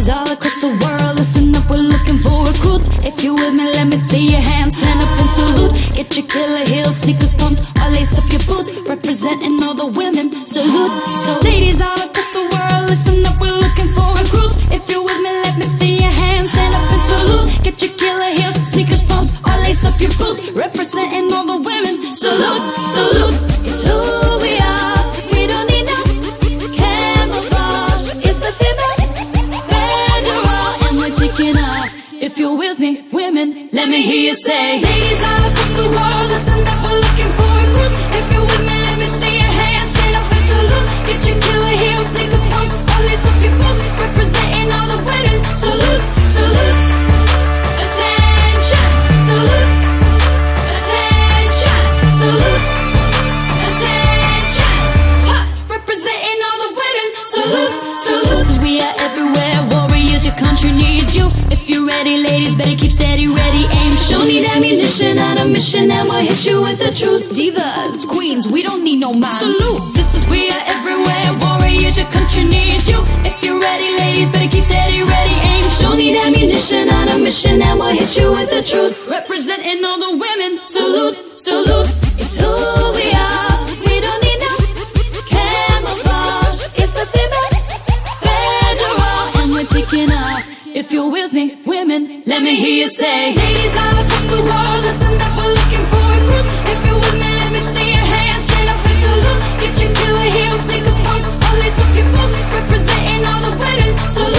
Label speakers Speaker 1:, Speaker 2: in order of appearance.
Speaker 1: Ladies all across the world, listen up, we're looking for recruits. If you're with me, let me see your hands, stand up and salute. Get your killer heels, sneakers, pumps, or lace up your boots. Representing all the women, salute. So ladies all across the world, listen up, we're looking for recruits. If you're with me, let me see your hands, stand up and salute. Get your killer heels, sneakers, pumps, or lace up your boots. Representing all the women, salute, salute. It's who we are, we don't need no camouflage. It's the female federal, and we're taking off. If you're with me, women, let me hear you say. Ladies all across the world, listen up, we're looking for recruits. If you're with me, let me see your hands, stand up and salute. Get your killer heels, sneakers, pumps, or lace up your boots. Representing all the women, salute, salute. Attention, salute. Attention, salute. Attention, ha! Representing all the women, salute, salute. 'Cause we are everywhere, warriors, your country needs you. If you're ready, ladies, better keep steady, ready, aim, show. Need ammunition on a mission, and we'll hit you with the truth. Divas, queens, we don't need no man. Salute, sisters, we are everywhere, warriors, your country needs you. If you're ready, ladies, better keep steady, ready, aim, show. Need ammunition on a mission, and we'll hit you with the truth. Representing all the women, salute, salute. It's who we are, we don't need no camouflage. It's the female federal, and we're taking off. If you're with me, women, let me hear you say. Ladies all across the world, listen up, we're looking for recruits. If you're with me, let me see your hands, stand up and salute. Get your killer heels, sneakers, pumps, or lace up your boots. Representing all the women, salute.